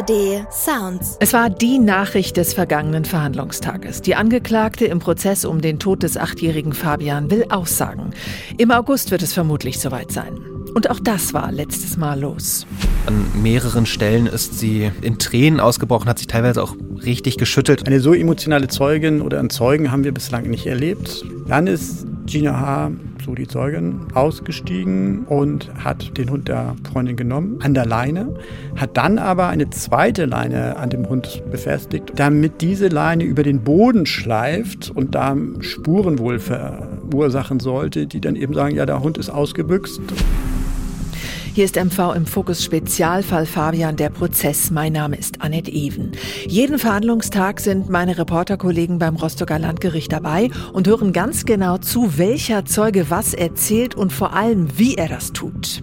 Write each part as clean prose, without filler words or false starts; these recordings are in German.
ARD Sounds. Es war die Nachricht des vergangenen Verhandlungstages. Die Angeklagte im Prozess um den Tod des 8-jährigen Fabian will aussagen. Im August wird es vermutlich soweit sein. Und auch das war letztes Mal los. An mehreren Stellen ist sie in Tränen ausgebrochen, hat sich teilweise auch richtig geschüttelt. Eine so emotionale Zeugin oder einen Zeugen haben wir bislang nicht erlebt. Dann ist Gina H., so die Zeugin, ausgestiegen und hat den Hund der Freundin genommen, an der Leine, hat dann aber eine zweite Leine an dem Hund befestigt, damit diese Leine über den Boden schleift und da Spuren wohl verursachen sollte, die dann eben sagen, ja, der Hund ist ausgebüxt. Hier ist MV im Fokus Spezialfall Fabian, der Prozess. Mein Name ist Annette Even. Jeden Verhandlungstag sind meine Reporterkollegen beim Rostocker Landgericht dabei und hören ganz genau zu, welcher Zeuge was erzählt und vor allem, wie er das tut.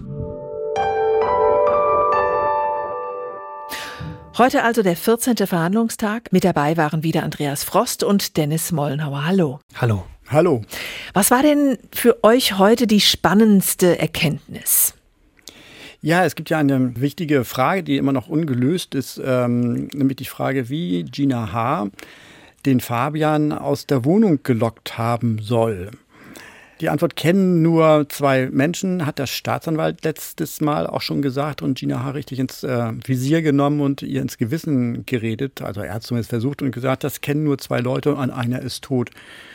Heute also der 14. Verhandlungstag. Mit dabei waren wieder Andreas Frost und Dennis Mollenhauer. Hallo. Hallo. Hallo. Was war denn für euch heute die spannendste Erkenntnis? Ja, es gibt ja eine wichtige Frage, die immer noch ungelöst ist, nämlich die Frage, wie Gina H. den Fabian aus der Wohnung gelockt haben soll. Die Antwort kennen nur zwei Menschen, hat der Staatsanwalt letztes Mal auch schon gesagt und Gina H. richtig ins Visier genommen und ihr ins Gewissen geredet. Also er hat zumindest versucht und gesagt, das kennen nur zwei Leute und einer ist tot.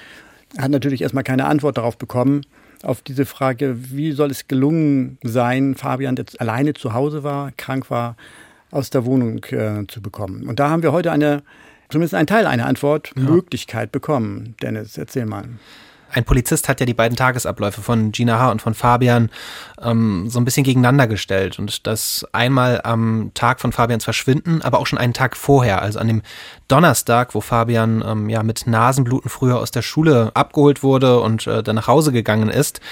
Er hat natürlich erstmal keine Antwort darauf bekommen. Auf diese Frage, wie soll es gelungen sein, Fabian, der alleine zu Hause war, krank war, aus der Wohnung zu bekommen. Und da haben wir heute zumindest einen Teil einer Antwortmöglichkeit bekommen. Dennis, erzähl mal. Ein Polizist hat ja die beiden Tagesabläufe von Gina H. und von Fabian so ein bisschen gegeneinander gestellt. Und das einmal am Tag von Fabians Verschwinden, aber auch schon einen Tag vorher, also an dem Donnerstag, wo Fabian mit Nasenbluten früher aus der Schule abgeholt wurde und dann nach Hause gegangen ist.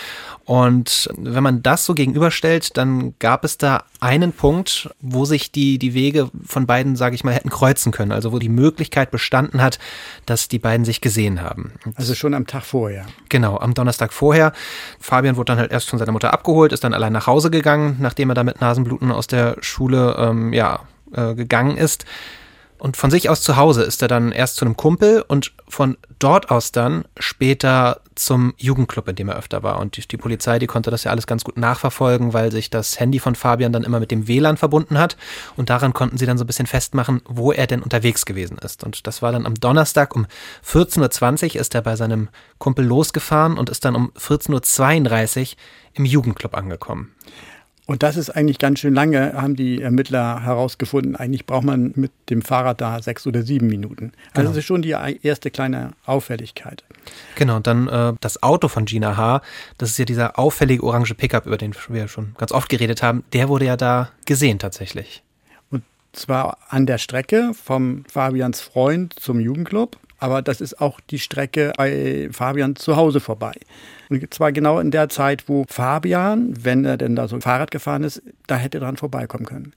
Und wenn man das so gegenüberstellt, dann gab es da einen Punkt, wo sich die Wege von beiden, sage ich mal, hätten kreuzen können. Also wo die Möglichkeit bestanden hat, dass die beiden sich gesehen haben. Also schon am Tag vorher. Genau, am Donnerstag vorher. Fabian wurde dann halt erst von seiner Mutter abgeholt, ist dann allein nach Hause gegangen, nachdem er da mit Nasenbluten aus der Schule gegangen ist. Und von sich aus zu Hause ist er dann erst zu einem Kumpel und von dort aus dann später zum Jugendclub, in dem er öfter war. Und die Polizei, die konnte das ja alles ganz gut nachverfolgen, weil sich das Handy von Fabian dann immer mit dem WLAN verbunden hat. Und daran konnten sie dann so ein bisschen festmachen, wo er denn unterwegs gewesen ist. Und das war dann am Donnerstag um 14.20 Uhr ist er bei seinem Kumpel losgefahren und ist dann um 14.32 Uhr im Jugendclub angekommen. Und das ist eigentlich ganz schön lange, haben die Ermittler herausgefunden. Eigentlich braucht man mit dem Fahrrad da 6 oder 7 Minuten. Also Genau. Das ist schon die erste kleine Auffälligkeit. Genau, und dann das Auto von Gina H., das ist ja dieser auffällige orange Pickup, über den wir schon ganz oft geredet haben, der wurde ja da gesehen tatsächlich. Und zwar an der Strecke vom Fabians Freund zum Jugendclub. Aber das ist auch die Strecke bei Fabian zu Hause vorbei. Und zwar genau in der Zeit, wo Fabian, wenn er denn da so Fahrrad gefahren ist, da hätte dran vorbeikommen können.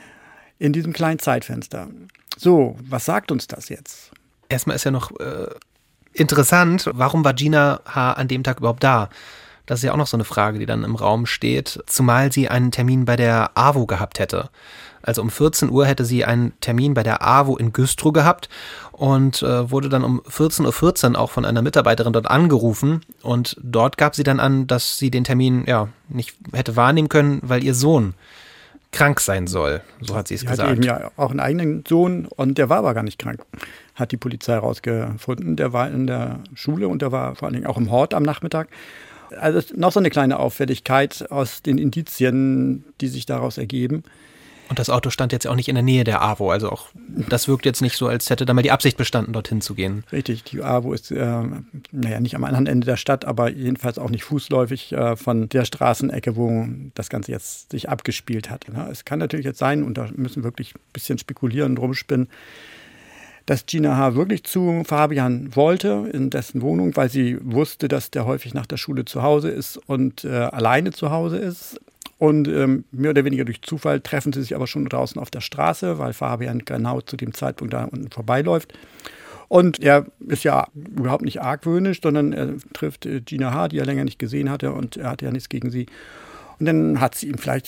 In diesem kleinen Zeitfenster. So, was sagt uns das jetzt? Erstmal ist ja noch interessant, warum war Gina H. an dem Tag überhaupt da? Das ist ja auch noch so eine Frage, die dann im Raum steht, zumal sie einen Termin bei der AWO gehabt hätte. Also um 14 Uhr hätte sie einen Termin bei der AWO in Güstrow gehabt und wurde dann um 14.14 Uhr auch von einer Mitarbeiterin dort angerufen. Und dort gab sie dann an, dass sie den Termin nicht hätte wahrnehmen können, weil ihr Sohn krank sein soll. So hat sie es gesagt. Sie hat eben ja auch einen eigenen Sohn und der war aber gar nicht krank, hat die Polizei herausgefunden. Der war in der Schule und der war vor allen Dingen auch im Hort am Nachmittag. Also noch so eine kleine Auffälligkeit aus den Indizien, die sich daraus ergeben. Und das Auto stand jetzt auch nicht in der Nähe der AWO, also auch das wirkt jetzt nicht so, als hätte da mal die Absicht bestanden, dorthin zu gehen. Richtig, die AWO ist nicht am anderen Ende der Stadt, aber jedenfalls auch nicht fußläufig von der Straßenecke, wo das Ganze jetzt sich abgespielt hat. Es kann natürlich jetzt sein, und da müssen wir wirklich ein bisschen spekulieren und rumspinnen, dass Gina H. wirklich zu Fabian wollte, in dessen Wohnung, weil sie wusste, dass der häufig nach der Schule zu Hause ist und alleine zu Hause ist. Und mehr oder weniger durch Zufall treffen sie sich aber schon draußen auf der Straße, weil Fabian genau zu dem Zeitpunkt da unten vorbeiläuft. Und er ist ja überhaupt nicht argwöhnisch, sondern er trifft Gina H., die er länger nicht gesehen hatte, und er hatte ja nichts gegen sie. Und dann hat sie ihm vielleicht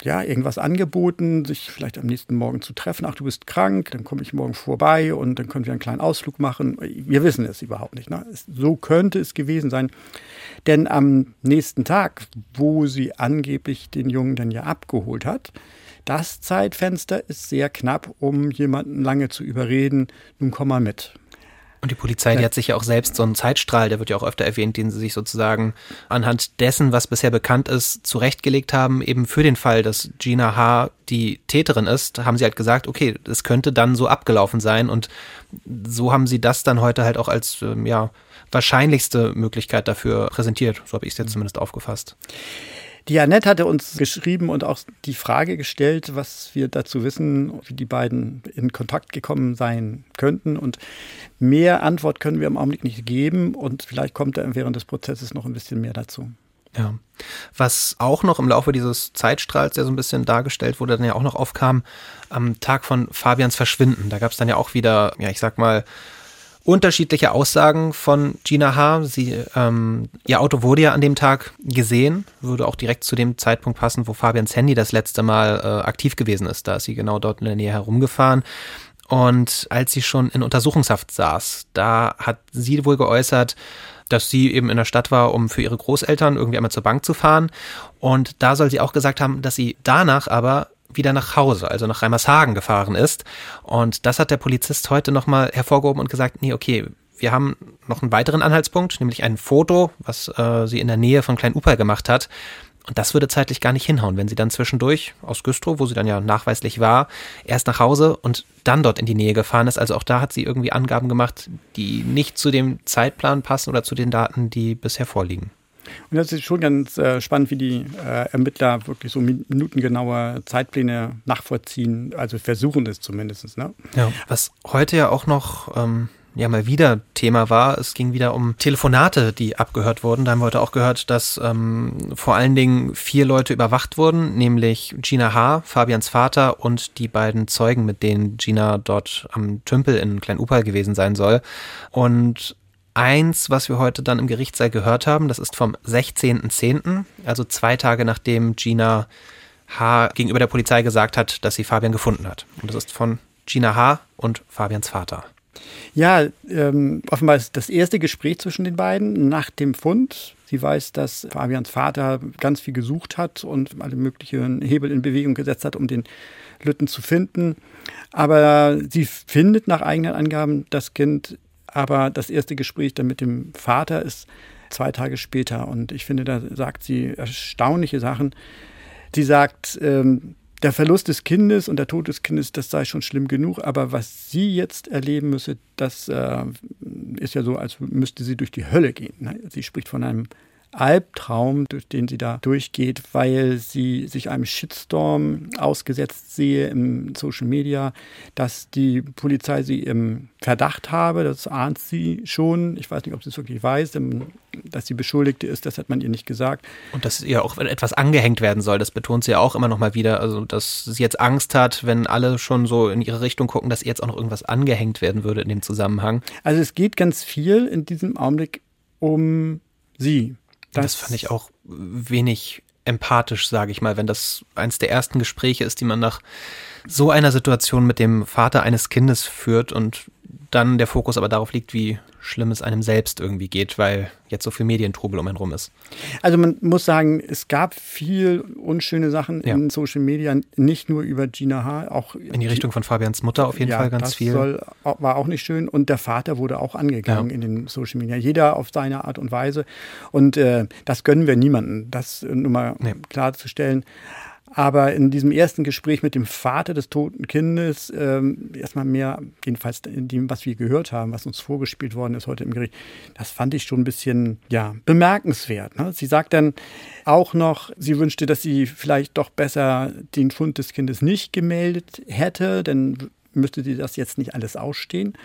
irgendwas angeboten, sich vielleicht am nächsten Morgen zu treffen. Ach, du bist krank, dann komme ich morgen vorbei und dann können wir einen kleinen Ausflug machen. Wir wissen es überhaupt nicht. Ne? So könnte es gewesen sein. Denn am nächsten Tag, wo sie angeblich den Jungen dann ja abgeholt hat, das Zeitfenster ist sehr knapp, um jemanden lange zu überreden, nun komm mal mit. Und die Polizei, die hat sich ja auch selbst so einen Zeitstrahl, der wird ja auch öfter erwähnt, den sie sich sozusagen anhand dessen, was bisher bekannt ist, zurechtgelegt haben, eben für den Fall, dass Gina H. die Täterin ist, haben sie halt gesagt, okay, es könnte dann so abgelaufen sein und so haben sie das dann heute halt auch als wahrscheinlichste Möglichkeit dafür präsentiert. So habe ich es jetzt zumindest aufgefasst. Die Annette hatte uns geschrieben und auch die Frage gestellt, was wir dazu wissen, wie die beiden in Kontakt gekommen sein könnten. Und mehr Antwort können wir im Augenblick nicht geben. Und vielleicht kommt da während des Prozesses noch ein bisschen mehr dazu. Ja. Was auch noch im Laufe dieses Zeitstrahls, der so ein bisschen dargestellt wurde, dann ja auch noch aufkam, am Tag von Fabians Verschwinden. Da gab es dann ja auch wieder, unterschiedliche Aussagen von Gina H. Ihr Auto wurde ja an dem Tag gesehen, würde auch direkt zu dem Zeitpunkt passen, wo Fabians Handy das letzte Mal aktiv gewesen ist. Da ist sie genau dort in der Nähe herumgefahren. Und als sie schon in Untersuchungshaft saß, da hat sie wohl geäußert, dass sie eben in der Stadt war, um für ihre Großeltern irgendwie einmal zur Bank zu fahren. Und da soll sie auch gesagt haben, dass sie danach aber wieder nach Hause, also nach Reimershagen gefahren ist. Und das hat der Polizist heute nochmal hervorgehoben und gesagt, nee, okay, wir haben noch einen weiteren Anhaltspunkt, nämlich ein Foto, was sie in der Nähe von Klein-Upal gemacht hat. Und das würde zeitlich gar nicht hinhauen, wenn sie dann zwischendurch aus Güstrow, wo sie dann ja nachweislich war, erst nach Hause und dann dort in die Nähe gefahren ist. Also auch da hat sie irgendwie Angaben gemacht, die nicht zu dem Zeitplan passen oder zu den Daten, die bisher vorliegen. Und das ist schon ganz spannend, wie die Ermittler wirklich so minutengenaue Zeitpläne nachvollziehen, also versuchen es zumindest. Ne? Ja, was heute ja auch noch mal wieder Thema war, es ging wieder um Telefonate, die abgehört wurden. Da haben wir heute auch gehört, dass vor allen Dingen 4 Leute überwacht wurden, nämlich Gina H., Fabians Vater und die beiden Zeugen, mit denen Gina dort am Tümpel in Klein-Upal gewesen sein soll. Und eins, was wir heute dann im Gerichtssaal gehört haben, das ist vom 16.10., also 2 Tage nachdem Gina H. gegenüber der Polizei gesagt hat, dass sie Fabian gefunden hat. Und das ist von Gina H. und Fabians Vater. Ja, offenbar ist das erste Gespräch zwischen den beiden nach dem Fund. Sie weiß, dass Fabians Vater ganz viel gesucht hat und alle möglichen Hebel in Bewegung gesetzt hat, um den Lütten zu finden. Aber sie findet nach eigenen Angaben das Kind. Aber das erste Gespräch dann mit dem Vater ist 2 Tage später. Und ich finde, da sagt sie erstaunliche Sachen. Sie sagt, der Verlust des Kindes und der Tod des Kindes, das sei schon schlimm genug. Aber was sie jetzt erleben müsse, das ist ja so, als müsste sie durch die Hölle gehen. Sie spricht von einem Albtraum, durch den sie da durchgeht, weil sie sich einem Shitstorm ausgesetzt sehe im Social Media, dass die Polizei sie im Verdacht habe, das ahnt sie schon. Ich weiß nicht, ob sie es wirklich weiß, dass sie Beschuldigte ist, das hat man ihr nicht gesagt. Und dass ihr auch etwas angehängt werden soll, das betont sie ja auch immer noch mal wieder, also dass sie jetzt Angst hat, wenn alle schon so in ihre Richtung gucken, dass ihr jetzt auch noch irgendwas angehängt werden würde in dem Zusammenhang. Also es geht ganz viel in diesem Augenblick um sie. Das fand ich auch wenig empathisch, sage ich mal, wenn das eins der ersten Gespräche ist, die man nach so einer Situation mit dem Vater eines Kindes führt und dann der Fokus aber darauf liegt, wie schlimm es einem selbst irgendwie geht, weil jetzt so viel Medientrubel um einen rum ist. Also man muss sagen, es gab viel unschöne Sachen in Social Media, nicht nur über Gina H., auch in die Richtung von Fabians Mutter auf jeden Fall ganz viel. War auch nicht schön und der Vater wurde auch angegangen in den Social Media, jeder auf seine Art und Weise und das gönnen wir niemandem, das nur mal klarzustellen. Aber in diesem ersten Gespräch mit dem Vater des toten Kindes, erstmal mehr, jedenfalls in dem, was wir gehört haben, was uns vorgespielt worden ist heute im Gericht, das fand ich schon ein bisschen bemerkenswert. Ne? Sie sagt dann auch noch, sie wünschte, dass sie vielleicht doch besser den Fund des Kindes nicht gemeldet hätte, dann müsste sie das jetzt nicht alles ausstehen.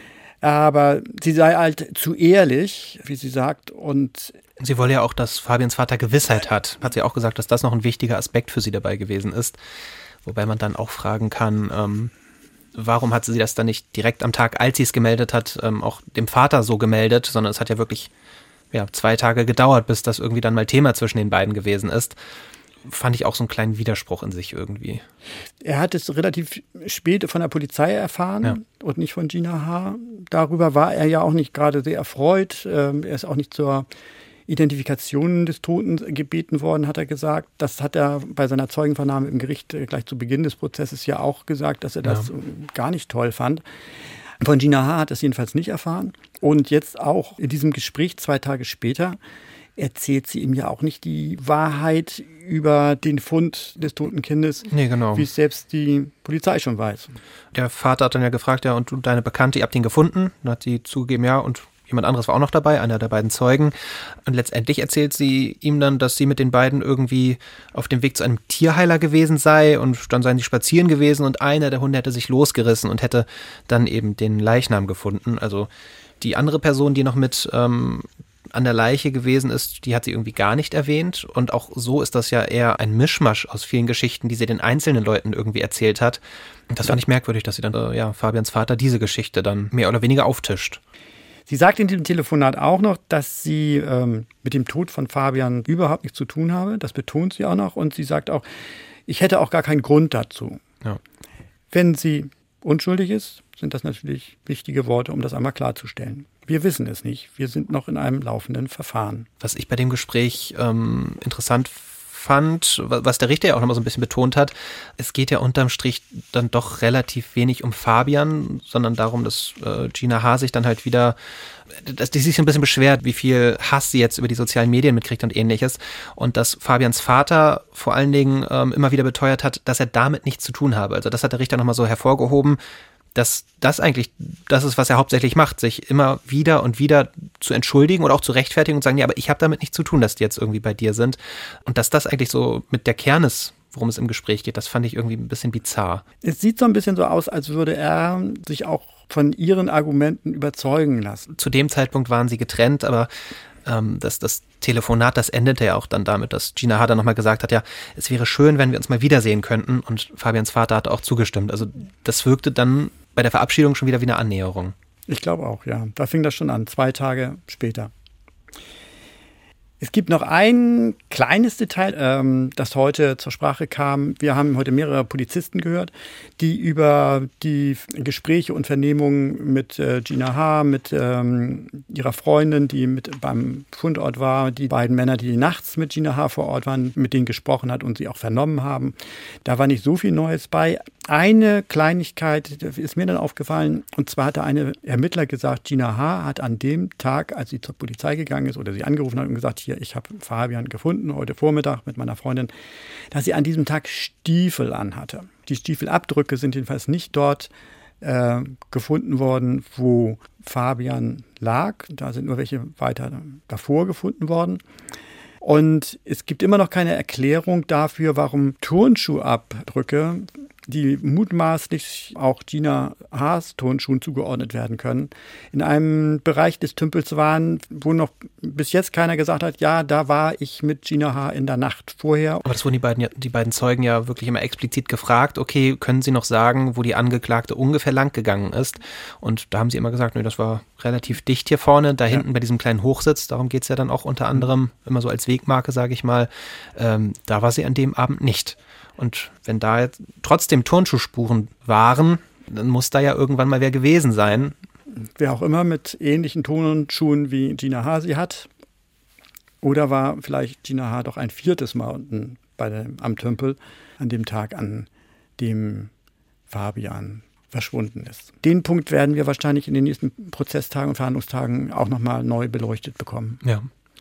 Aber sie sei halt zu ehrlich, wie sie sagt, und sie wolle ja auch, dass Fabians Vater Gewissheit hat. Hat sie auch gesagt, dass das noch ein wichtiger Aspekt für sie dabei gewesen ist. Wobei man dann auch fragen kann, warum hat sie das dann nicht direkt am Tag, als sie es gemeldet hat, auch dem Vater so gemeldet, sondern es hat ja wirklich 2 Tage gedauert, bis das irgendwie dann mal Thema zwischen den beiden gewesen ist. fand ich auch so einen kleinen Widerspruch in sich irgendwie. Er hat es relativ spät von der Polizei erfahren und nicht von Gina H. Darüber war er ja auch nicht gerade sehr erfreut. Er ist auch nicht zur Identifikation des Toten gebeten worden, hat er gesagt. Das hat er bei seiner Zeugenvernahme im Gericht gleich zu Beginn des Prozesses ja auch gesagt, dass er das gar nicht toll fand. Von Gina H. hat er es jedenfalls nicht erfahren. Und jetzt auch in diesem Gespräch 2 Tage später erzählt sie ihm ja auch nicht die Wahrheit über den Fund des toten Kindes, wie es selbst die Polizei schon weiß. Der Vater hat dann ja gefragt, ja, und du, deine Bekannte, ihr habt ihn gefunden? Dann hat sie zugegeben, ja, und jemand anderes war auch noch dabei, einer der beiden Zeugen. Und letztendlich erzählt sie ihm dann, dass sie mit den beiden irgendwie auf dem Weg zu einem Tierheiler gewesen sei und dann seien sie spazieren gewesen und einer der Hunde hätte sich losgerissen und hätte dann eben den Leichnam gefunden. Also die andere Person, die noch mit an der Leiche gewesen ist, die hat sie irgendwie gar nicht erwähnt. Und auch so ist das ja eher ein Mischmasch aus vielen Geschichten, die sie den einzelnen Leuten irgendwie erzählt hat. Und das fand ich merkwürdig, dass sie dann, Fabians Vater diese Geschichte dann mehr oder weniger auftischt. Sie sagt in diesem Telefonat auch noch, dass sie mit dem Tod von Fabian überhaupt nichts zu tun habe. Das betont sie auch noch. Und sie sagt auch, ich hätte auch gar keinen Grund dazu. Ja. Wenn sie unschuldig ist, sind das natürlich wichtige Worte, um das einmal klarzustellen. Wir wissen es nicht. Wir sind noch in einem laufenden Verfahren. Was ich bei dem Gespräch interessant fand, was der Richter ja auch nochmal so ein bisschen betont hat, es geht ja unterm Strich dann doch relativ wenig um Fabian, sondern darum, dass Gina H. sich dann halt wieder, dass die sich ein bisschen beschwert, wie viel Hass sie jetzt über die sozialen Medien mitkriegt und ähnliches. Und dass Fabians Vater vor allen Dingen immer wieder beteuert hat, dass er damit nichts zu tun habe. Also das hat der Richter nochmal so hervorgehoben, dass das eigentlich das ist, was er hauptsächlich macht, sich immer wieder und wieder zu entschuldigen oder auch zu rechtfertigen und sagen, ja, aber ich habe damit nichts zu tun, dass die jetzt irgendwie bei dir sind. Und dass das eigentlich so mit der Kern ist, worum es im Gespräch geht, das fand ich irgendwie ein bisschen bizarr. Es sieht so ein bisschen so aus, als würde er sich auch von ihren Argumenten überzeugen lassen. Zu dem Zeitpunkt waren sie getrennt, aber das Telefonat, das endete ja auch dann damit, dass Gina H. dann nochmal gesagt hat, ja, es wäre schön, wenn wir uns mal wiedersehen könnten, und Fabians Vater hat auch zugestimmt. Also das wirkte dann bei der Verabschiedung schon wieder wie eine Annäherung. Ich glaube auch, ja. Da fing das schon an, 2 Tage später. Es gibt noch ein kleines Detail, das heute zur Sprache kam. Wir haben heute mehrere Polizisten gehört, die über die Gespräche und Vernehmungen mit Gina H., mit ihrer Freundin, die mit beim Fundort war, die beiden Männer, die nachts mit Gina H. vor Ort waren, mit denen gesprochen hat und sie auch vernommen haben. Da war nicht so viel Neues bei. Eine Kleinigkeit ist mir dann aufgefallen, und zwar hatte eine Ermittler gesagt, Gina H. hat an dem Tag, als sie zur Polizei gegangen ist oder sie angerufen hat und gesagt, hier, ich habe Fabian gefunden, heute Vormittag mit meiner Freundin, dass sie an diesem Tag Stiefel anhatte. Die Stiefelabdrücke sind jedenfalls nicht dort gefunden worden, wo Fabian lag. Da sind nur welche weiter davor gefunden worden. Und es gibt immer noch keine Erklärung dafür, warum Turnschuhabdrücke, die mutmaßlich auch Gina H.'s Turnschuhen zugeordnet werden können, in einem Bereich des Tümpels waren, wo noch bis jetzt keiner gesagt hat, ja, da war ich mit Gina H. in der Nacht vorher. Aber das wurden die beiden Zeugen ja wirklich immer explizit gefragt, okay, können Sie noch sagen, wo die Angeklagte ungefähr lang gegangen ist? Und da haben sie immer gesagt, nö, das war relativ dicht hier vorne, da hinten bei diesem kleinen Hochsitz, darum geht es ja dann auch unter anderem, immer so als Wegmarke, sage ich mal, da war sie an dem Abend nicht. Und wenn da jetzt trotzdem Turnschuhspuren waren, dann muss da ja irgendwann mal wer gewesen sein. Wer auch immer mit ähnlichen Turnschuhen wie Gina H. sie hat. Oder war vielleicht Gina H. doch ein 4. Mal unten am Tümpel an dem Tag, an dem Fabian verschwunden ist. Den Punkt werden wir wahrscheinlich in den nächsten Prozesstagen und Verhandlungstagen auch nochmal neu beleuchtet bekommen. Ja.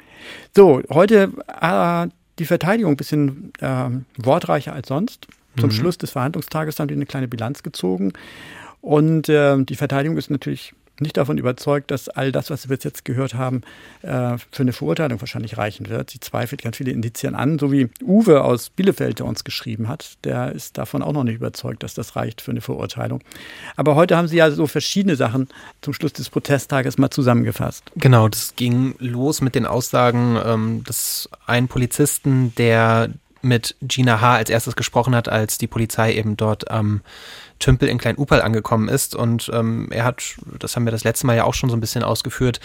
So, heute die Verteidigung ein bisschen wortreicher als sonst. Zum Schluss des Verhandlungstages haben die eine kleine Bilanz gezogen. Und die Verteidigung ist natürlich nicht davon überzeugt, dass all das, was wir bis jetzt gehört haben, für eine Verurteilung wahrscheinlich reichen wird. Sie zweifelt ganz viele Indizien an, so wie Uwe aus Bielefeld, der uns geschrieben hat. Der ist davon auch noch nicht überzeugt, dass das reicht für eine Verurteilung. Aber heute haben sie ja so verschiedene Sachen zum Schluss des Protesttages mal zusammengefasst. Genau, das ging los mit den Aussagen des einen Polizisten, der mit Gina H. als erstes gesprochen hat, als die Polizei eben dort am Tümpel in Klein-Uperl angekommen ist. Und er hat, das haben wir das letzte Mal ja auch schon so ein bisschen ausgeführt,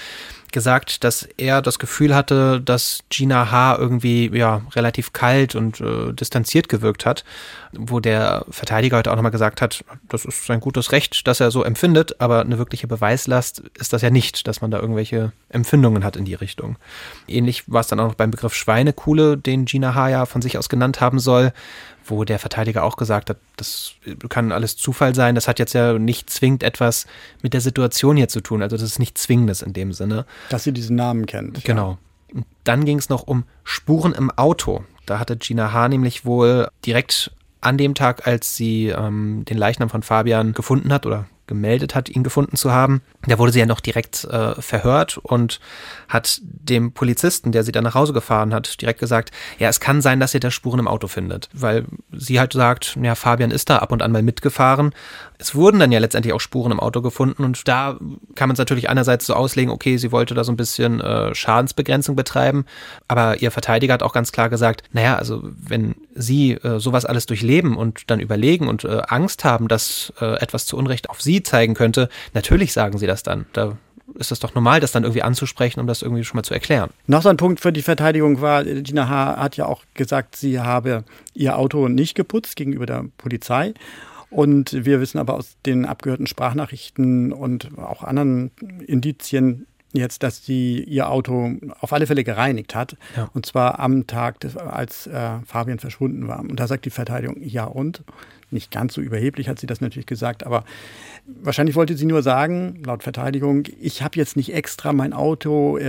gesagt, dass er das Gefühl hatte, dass Gina H. irgendwie relativ kalt und distanziert gewirkt hat, wo der Verteidiger heute auch nochmal gesagt hat, das ist sein gutes Recht, dass er so empfindet, aber eine wirkliche Beweislast ist das ja nicht, dass man da irgendwelche Empfindungen hat in die Richtung. Ähnlich war es dann auch noch beim Begriff Schweinekuhle, den Gina H. ja von sich aus genannt haben soll, wo der Verteidiger auch gesagt hat, das kann alles Zufall sein, das hat jetzt ja nicht zwingend etwas mit der Situation hier zu tun, also das ist nicht Zwingendes in dem Sinne. Dass sie diesen Namen kennt. Genau. Und dann ging es noch um Spuren im Auto. Da hatte Gina H. nämlich wohl direkt an dem Tag, als sie den Leichnam von Fabian gefunden hat oder gemeldet hat, ihn gefunden zu haben, da wurde sie ja noch direkt verhört und hat dem Polizisten, der sie dann nach Hause gefahren hat, direkt gesagt, ja, es kann sein, dass ihr da Spuren im Auto findet, weil sie halt sagt, ja, Fabian ist da ab und an mal mitgefahren. Es wurden dann ja letztendlich auch Spuren im Auto gefunden und da kann man es natürlich einerseits so auslegen, okay, sie wollte da so ein bisschen Schadensbegrenzung betreiben, aber ihr Verteidiger hat auch ganz klar gesagt, naja, also wenn sie sowas alles durchleben und dann überlegen und Angst haben, dass etwas zu Unrecht auf sie zeigen könnte, natürlich sagen sie das dann. Da ist es doch normal, das dann irgendwie anzusprechen, um das irgendwie schon mal zu erklären. Noch so ein Punkt für die Verteidigung war, Gina H. hat ja auch gesagt, sie habe ihr Auto nicht geputzt gegenüber der Polizei. Und wir wissen aber aus den abgehörten Sprachnachrichten und auch anderen Indizien jetzt, dass sie ihr Auto auf alle Fälle gereinigt hat. Ja. Und zwar am Tag, als Fabian verschwunden war. Und da sagt die Verteidigung, ja und? Nicht ganz so überheblich hat sie das natürlich gesagt, aber wahrscheinlich wollte sie nur sagen, laut Verteidigung, ich habe jetzt nicht extra mein Auto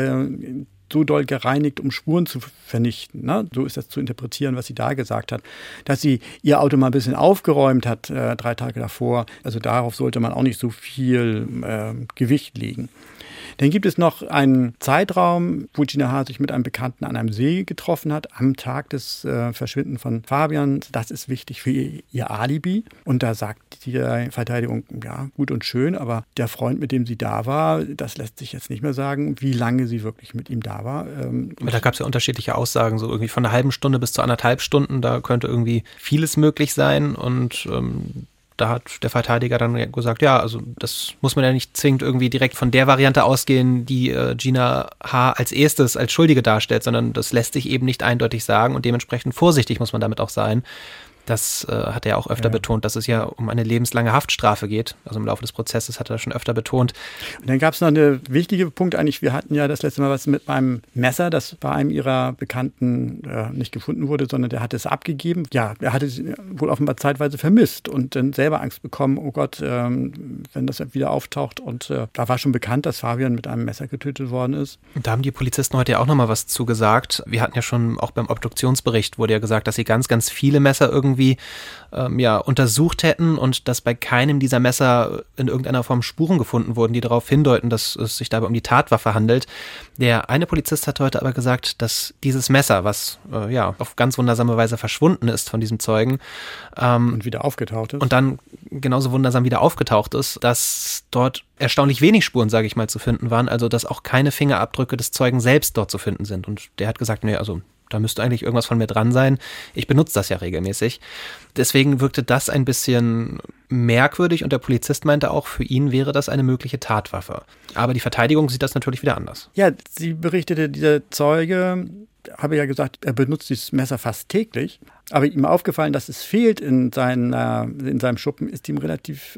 so doll gereinigt, um Spuren zu vernichten. Ne? So ist das zu interpretieren, was sie da gesagt hat. Dass sie ihr Auto mal ein bisschen aufgeräumt hat, 3 Tage davor. Also darauf sollte man auch nicht so viel Gewicht legen. Dann gibt es noch einen Zeitraum, wo Gina H. sich mit einem Bekannten an einem See getroffen hat, am Tag des Verschwindens von Fabian. Das ist wichtig für ihr Alibi. Und da sagt die Verteidigung, ja, gut und schön, aber der Freund, mit dem sie da war, das lässt sich jetzt nicht mehr sagen, wie lange sie wirklich mit ihm da war. Da gab es ja unterschiedliche Aussagen, so irgendwie von einer halben Stunde bis zu 1,5 Stunden. Da könnte irgendwie vieles möglich sein und da hat der Verteidiger dann gesagt, ja, also das muss man ja nicht zwingend irgendwie direkt von der Variante ausgehen, die Gina H. als erstes als Schuldige darstellt, sondern das lässt sich eben nicht eindeutig sagen und dementsprechend vorsichtig muss man damit auch sein. Das hat er auch öfter betont, dass es ja um eine lebenslange Haftstrafe geht. Also im Laufe des Prozesses hat er das schon öfter betont. Und dann gab es noch einen wichtigen Punkt eigentlich. Wir hatten ja das letzte Mal was mit meinem Messer, das bei einem ihrer Bekannten nicht gefunden wurde, sondern der hatte es abgegeben. Ja, er hatte es wohl offenbar zeitweise vermisst und dann selber Angst bekommen, oh Gott, wenn das wieder auftaucht. Und da war schon bekannt, dass Fabian mit einem Messer getötet worden ist. Und da haben die Polizisten heute ja auch nochmal was zugesagt. Wir hatten ja schon auch beim Obduktionsbericht wurde ja gesagt, dass sie ganz, ganz viele Messer irgendwie untersucht hätten und dass bei keinem dieser Messer in irgendeiner Form Spuren gefunden wurden, die darauf hindeuten, dass es sich dabei um die Tatwaffe handelt. Der eine Polizist hat heute aber gesagt, dass dieses Messer, was auf ganz wundersame Weise verschwunden ist von diesem Zeugen und wieder aufgetaucht ist. Und dann genauso wundersam wieder aufgetaucht ist, dass dort erstaunlich wenig Spuren, sage ich mal, zu finden waren, also dass auch keine Fingerabdrücke des Zeugen selbst dort zu finden sind. Und der hat gesagt, nee, also da müsste eigentlich irgendwas von mir dran sein. Ich benutze das ja regelmäßig. Deswegen wirkte das ein bisschen merkwürdig und der Polizist meinte auch, für ihn wäre das eine mögliche Tatwaffe. Aber die Verteidigung sieht das natürlich wieder anders. Ja, sie berichtete, dieser Zeuge habe ja gesagt, er benutzt dieses Messer fast täglich. Aber ihm aufgefallen, dass es fehlt in seinem Schuppen, ist ihm relativ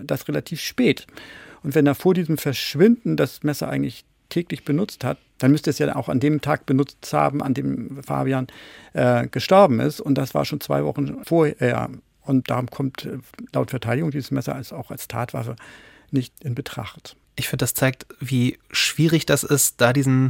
spät. Und wenn er vor diesem Verschwinden das Messer eigentlich täglich benutzt hat, dann müsste es ja auch an dem Tag benutzt haben, an dem Fabian gestorben ist. Und das war schon 2 Wochen vorher. Und darum kommt laut Verteidigung dieses Messer auch als Tatwaffe nicht in Betracht. Ich finde, das zeigt, wie schwierig das ist, da den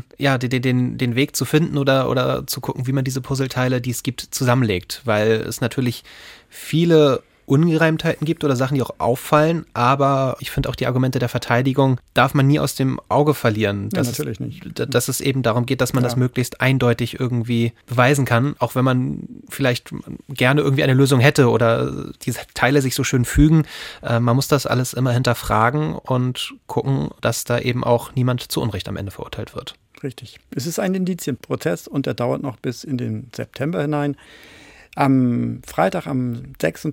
Weg zu finden oder zu gucken, wie man diese Puzzleteile, die es gibt, zusammenlegt. Weil es natürlich viele Ungereimtheiten gibt oder Sachen, die auch auffallen, aber ich finde auch die Argumente der Verteidigung darf man nie aus dem Auge verlieren. Ja, natürlich nicht. Dass es eben darum geht, dass man das möglichst eindeutig irgendwie beweisen kann, auch wenn man vielleicht gerne irgendwie eine Lösung hätte oder diese Teile sich so schön fügen. Man muss das alles immer hinterfragen und gucken, dass da eben auch niemand zu Unrecht am Ende verurteilt wird. Richtig. Es ist ein Indizienprozess und der dauert noch bis in den September hinein. Am Freitag, am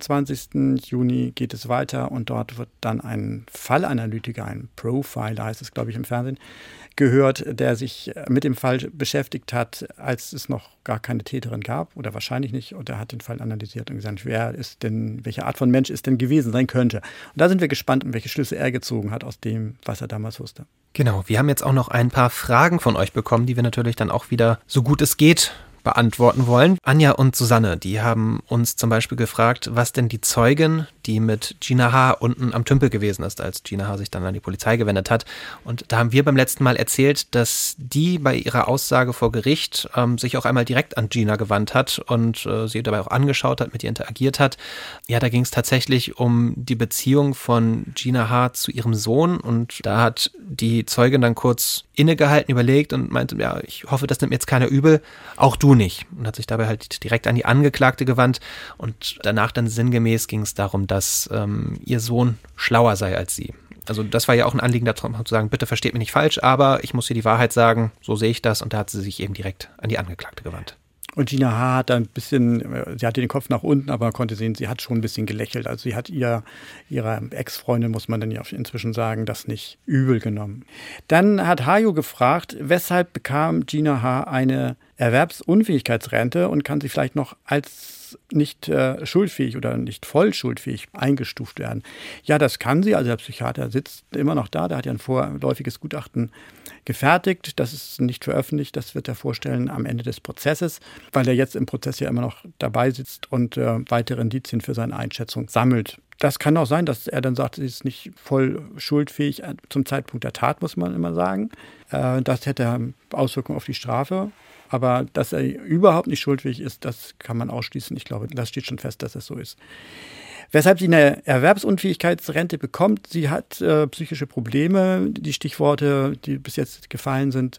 26. Juni geht es weiter und dort wird dann ein Fallanalytiker, ein Profiler heißt es, glaube ich, im Fernsehen, gehört, der sich mit dem Fall beschäftigt hat, als es noch gar keine Täterin gab oder wahrscheinlich nicht. Und er hat den Fall analysiert und gesagt, welche Art von Mensch es denn gewesen sein könnte. Und da sind wir gespannt, welche Schlüsse er gezogen hat aus dem, was er damals wusste. Genau, wir haben jetzt auch noch ein paar Fragen von euch bekommen, die wir natürlich dann auch wieder, so gut es geht, beantworten wollen. Anja und Susanne, die haben uns zum Beispiel gefragt, was denn die Zeugin, die mit Gina H. unten am Tümpel gewesen ist, als Gina H. sich dann an die Polizei gewendet hat. Und da haben wir beim letzten Mal erzählt, dass die bei ihrer Aussage vor Gericht sich auch einmal direkt an Gina gewandt hat und sie dabei auch angeschaut hat, mit ihr interagiert hat. Ja, da ging es tatsächlich um die Beziehung von Gina H. zu ihrem Sohn und da hat die Zeugin dann kurz innegehalten, überlegt und meinte, ja, ich hoffe, das nimmt jetzt keiner übel, auch du nicht. Und hat sich dabei halt direkt an die Angeklagte gewandt und danach dann sinngemäß ging es darum, dass ihr Sohn schlauer sei als sie. Also das war ja auch ein Anliegen darum zu sagen, bitte versteht mich nicht falsch, aber ich muss hier die Wahrheit sagen, so sehe ich das und da hat sie sich eben direkt an die Angeklagte gewandt. Und Gina H. hat ein bisschen, sie hatte den Kopf nach unten, aber man konnte sehen, sie hat schon ein bisschen gelächelt. Also sie hat ihrer Ex-Freundin, muss man dann ja inzwischen sagen, das nicht übel genommen. Dann hat Hajo gefragt, weshalb bekam Gina H. eine Erwerbsunfähigkeitsrente und kann sie vielleicht noch als nicht schuldfähig oder nicht voll schuldfähig eingestuft werden. Ja, das kann sie. Also der Psychiater sitzt immer noch da. Der hat ja ein vorläufiges Gutachten gefertigt. Das ist nicht veröffentlicht. Das wird er vorstellen am Ende des Prozesses, weil er jetzt im Prozess ja immer noch dabei sitzt und weitere Indizien für seine Einschätzung sammelt. Das kann auch sein, dass er dann sagt, sie ist nicht voll schuldfähig zum Zeitpunkt der Tat, muss man immer sagen. Das hätte Auswirkungen auf die Strafe. Aber dass er überhaupt nicht schuldfähig ist, das kann man ausschließen. Ich glaube, das steht schon fest, dass es so ist. Weshalb sie eine Erwerbsunfähigkeitsrente bekommt, sie hat psychische Probleme. Die Stichworte, die bis jetzt gefallen sind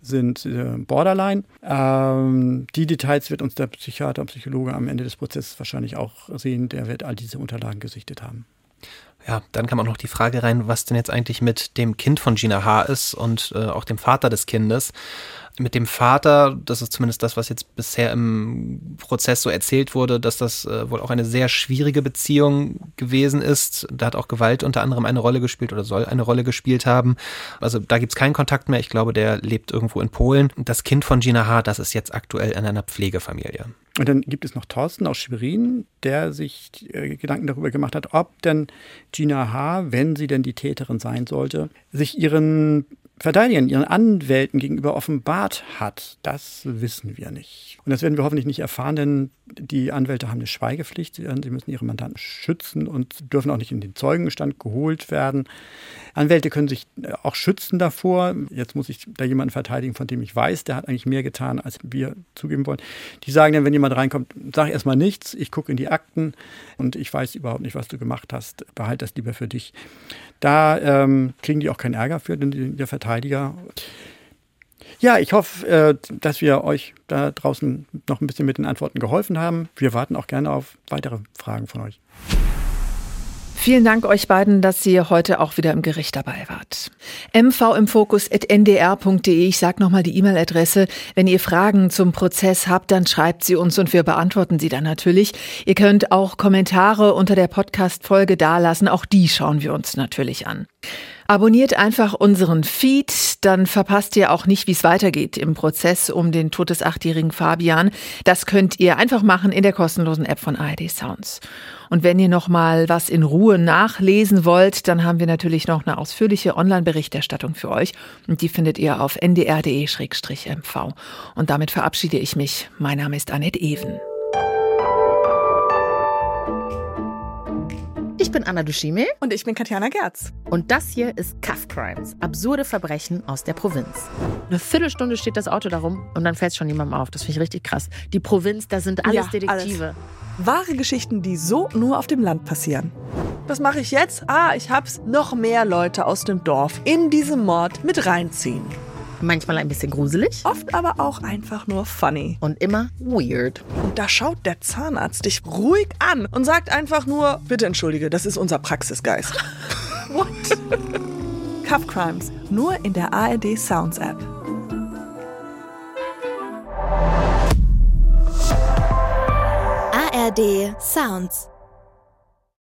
Borderline. Die Details wird uns der Psychiater und Psychologe am Ende des Prozesses wahrscheinlich auch sehen. Der wird all diese Unterlagen gesichtet haben. Ja, dann kam auch noch die Frage rein, was denn jetzt eigentlich mit dem Kind von Gina H. ist und auch dem Vater des Kindes. Mit dem Vater, das ist zumindest das, was jetzt bisher im Prozess so erzählt wurde, dass das wohl auch eine sehr schwierige Beziehung gewesen ist. Da hat auch Gewalt unter anderem eine Rolle gespielt oder soll eine Rolle gespielt haben. Also da gibt's keinen Kontakt mehr. Ich glaube, der lebt irgendwo in Polen. Das Kind von Gina H., das ist jetzt aktuell in einer Pflegefamilie. Und dann gibt es noch Thorsten aus Schwerin, der sich Gedanken darüber gemacht hat, ob denn Gina H., wenn sie denn die Täterin sein sollte, sich ihren Verteidigern, ihren Anwälten gegenüber offenbart hat. Das wissen wir nicht. Und das werden wir hoffentlich nicht erfahren, denn die Anwälte haben eine Schweigepflicht. Sie müssen ihre Mandanten schützen und dürfen auch nicht in den Zeugenstand geholt werden. Anwälte können sich auch schützen davor. Jetzt muss ich da jemanden verteidigen, von dem ich weiß, der hat eigentlich mehr getan, als wir zugeben wollen. Die sagen dann, wenn jemand reinkommt, sag erstmal nichts, ich gucke in die Akten und ich weiß überhaupt nicht, was du gemacht hast. Behalte das lieber für dich. Da kriegen die auch keinen Ärger für, denn der Verteidiger. Ja, ich hoffe, dass wir euch da draußen noch ein bisschen mit den Antworten geholfen haben. Wir warten auch gerne auf weitere Fragen von euch. Vielen Dank euch beiden, dass ihr heute auch wieder im Gericht dabei wart. mvimfokus@ndr.de. Ich sage nochmal die E-Mail-Adresse. Wenn ihr Fragen zum Prozess habt, dann schreibt sie uns und wir beantworten sie dann natürlich. Ihr könnt auch Kommentare unter der Podcast-Folge dalassen. Auch die schauen wir uns natürlich an. Abonniert einfach unseren Feed, dann verpasst ihr auch nicht, wie es weitergeht im Prozess um den Tod des 8-jährigen Fabian. Das könnt ihr einfach machen in der kostenlosen App von ARD Sounds. Und wenn ihr noch mal was in Ruhe nachlesen wollt, dann haben wir natürlich noch eine ausführliche Online-Berichterstattung für euch. Und die findet ihr auf ndr.de/mv. Und damit verabschiede ich mich. Mein Name ist Annette Ewen. Ich bin Anna Dushime. Und ich bin Katjana Gerz. Und das hier ist Cuff Crimes, absurde Verbrechen aus der Provinz. Eine Viertelstunde steht das Auto da rum und dann fällt es schon jemandem auf. Das finde ich richtig krass. Die Provinz, da sind alles Detektive. Alles. Wahre Geschichten, die so nur auf dem Land passieren. Was mache ich jetzt? Ich hab's. Noch mehr Leute aus dem Dorf in diesen Mord mit reinziehen. Manchmal ein bisschen gruselig. Oft aber auch einfach nur funny. Und immer weird. Und da schaut der Zahnarzt dich ruhig an und sagt einfach nur, bitte entschuldige, das ist unser Praxisgeist. What? Cuff Crimes, nur in der ARD Sounds App. ARD Sounds.